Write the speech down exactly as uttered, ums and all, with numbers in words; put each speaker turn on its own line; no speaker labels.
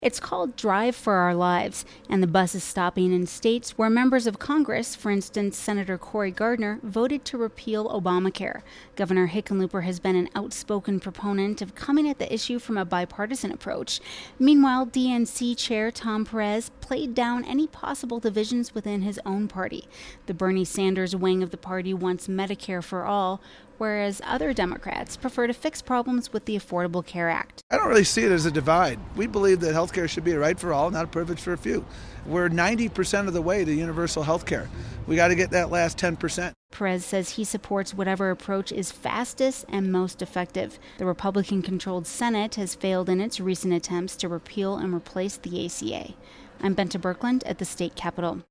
It's called Drive for Our Lives, and the bus is stopping in states where members of Congress, for instance, Senator Cory Gardner, voted to repeal Obamacare. Governor Hickenlooper has been an outspoken proponent of coming at the issue from a bipartisan approach. Meanwhile, D N C Chair Tom Perez played down any possible divisions within his own party. The Bernie Sanders wing of the party wants Medicare for all, whereas other Democrats prefer to fix problems with the Affordable Care Act.
I don't really see it as a divide. We believe that health care should be a right for all, not a privilege for a few. We're ninety percent of the way to universal health care. We got to get that last ten percent.
Perez says he supports whatever approach is fastest and most effective. The Republican-controlled Senate has failed in its recent attempts to repeal and replace the A C A. I'm Bente Birkeland at the state capitol.